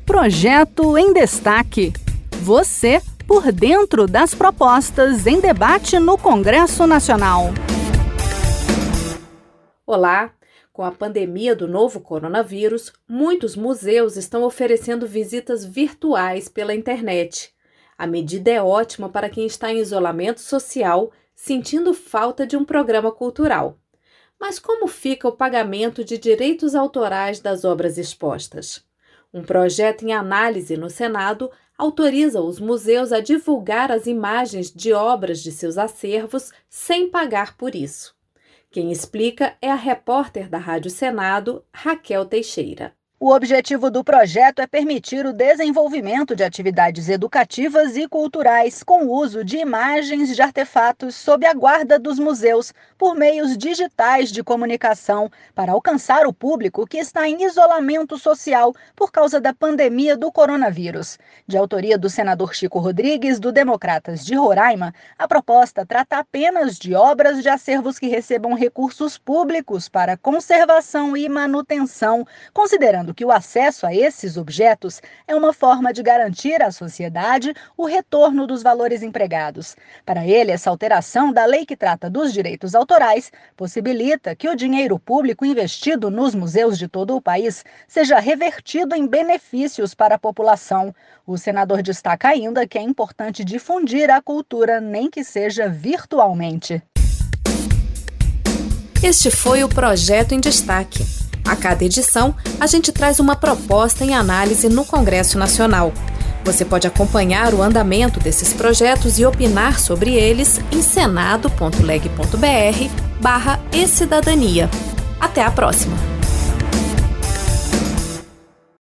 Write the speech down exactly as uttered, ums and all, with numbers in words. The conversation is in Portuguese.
Projeto em Destaque. Você por dentro das propostas em debate no Congresso Nacional. Olá! Com a pandemia do novo coronavírus, muitos museus estão oferecendo visitas virtuais pela internet. A medida é ótima para quem está em isolamento social, sentindo falta de um programa cultural. Mas como fica o pagamento de direitos autorais das obras expostas? Um projeto em análise no Senado autoriza os museus a divulgar as imagens de obras de seus acervos sem pagar por isso. Quem explica é a repórter da Rádio Senado, Raquel Teixeira. O objetivo do projeto é permitir o desenvolvimento de atividades educativas e culturais com o uso de imagens de artefatos sob a guarda dos museus por meios digitais de comunicação para alcançar o público que está em isolamento social por causa da pandemia do coronavírus. De autoria do senador Chico Rodrigues, do Democratas de Roraima, a proposta trata apenas de obras de acervos que recebam recursos públicos para conservação e manutenção, considerando que o acesso a esses objetos é uma forma de garantir à sociedade o retorno dos valores empregados. Para ele, essa alteração da lei que trata dos direitos autorais possibilita que o dinheiro público investido nos museus de todo o país seja revertido em benefícios para a população. O senador destaca ainda que é importante difundir a cultura, nem que seja virtualmente. Este foi o Projeto em Destaque. A cada edição, a gente traz uma proposta em análise no Congresso Nacional. Você pode acompanhar o andamento desses projetos e opinar sobre eles em senado ponto leg ponto br barra e cidadania. Até a próxima!